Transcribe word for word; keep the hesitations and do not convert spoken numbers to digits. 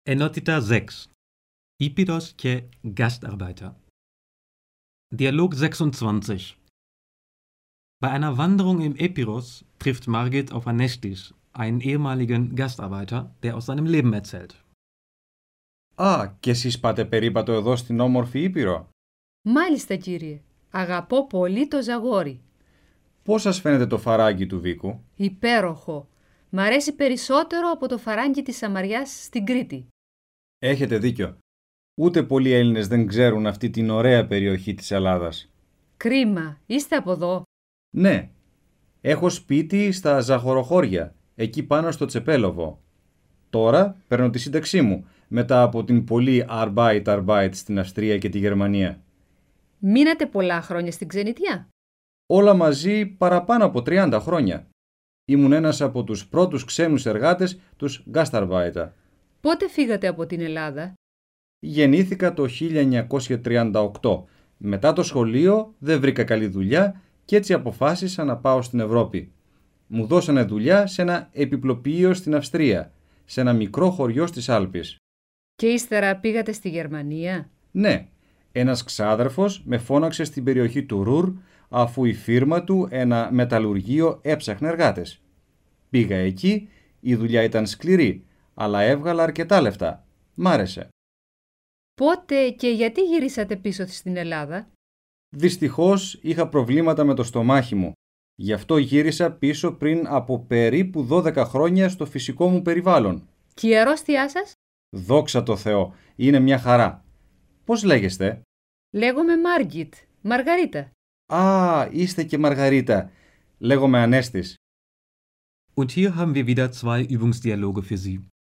Ενότητα sechs. Ήπειρος και Gastarbeiter. Dialog sechsundzwanzig. Bei einer Wanderung im Epirus trifft Margit auf Anästis, einen ehemaligen Gastarbeiter, der aus seinem Leben erzählt. Α, και εσείς πάτε περίπατο εδώ στην όμορφη Ήπειρο? Μάλιστα, κύριε. Αγαπώ πολύ το Ζαγόρι. Πώς σας φαίνεται το φαράγγι του Βίκου? Υπέροχο. Μ' αρέσει περισσότερο από το φαράγγι της Σαμαριάς στην Κρήτη. Έχετε δίκιο. Ούτε πολλοί Έλληνες δεν ξέρουν αυτή την ωραία περιοχή της Ελλάδας. Κρίμα. Είστε από εδώ? Ναι. Έχω σπίτι στα Ζαχοροχώρια, εκεί πάνω στο Τσεπέλοβο. Τώρα παίρνω τη σύνταξή μου, μετά από την πολλή Arbeit Arbeit στην Αυστρία και τη Γερμανία. Μείνατε πολλά χρόνια στην ξενιτιά? Όλα μαζί παραπάνω από τριάντα χρόνια. Ήμουν ένας από τους πρώτους ξένους εργάτες, τους Gastarbeiter. Πότε φύγατε από την Ελλάδα? Γεννήθηκα το χίλια εννιακόσια τριάντα οκτώ. Μετά το σχολείο δεν βρήκα καλή δουλειά και έτσι αποφάσισα να πάω στην Ευρώπη. Μου δώσανε δουλειά σε ένα επιπλοποιείο στην Αυστρία, σε ένα μικρό χωριό στις Άλπεις. Και ύστερα πήγατε στη Γερμανία? Ναι, ένας ξάδερφος με φώναξε στην περιοχή του Ρουρ, αφού η φίρμα του, ένα μεταλλουργείο, έψαχνε εργάτες. Πήγα εκεί, η δουλειά ήταν σκληρή, αλλά έβγαλα αρκετά λεφτά. Μ' άρεσε. Πότε και γιατί γυρίσατε πίσω στην Ελλάδα? Δυστυχώς είχα προβλήματα με το στομάχι μου. Γι' αυτό γύρισα πίσω πριν από περίπου δώδεκα χρόνια στο φυσικό μου περιβάλλον. Και η αρρώστιά σας? Δόξα τω Θεώ, είναι μια χαρά. Πώς λέγεστε? Λέγομαι Μάργκιτ, Μαργαρίτα. Α, είστε και Μαργαρίτα. Λέγομαι Ανέστης. Und hier haben wir wieder zwei Übungsdialoge für Sie.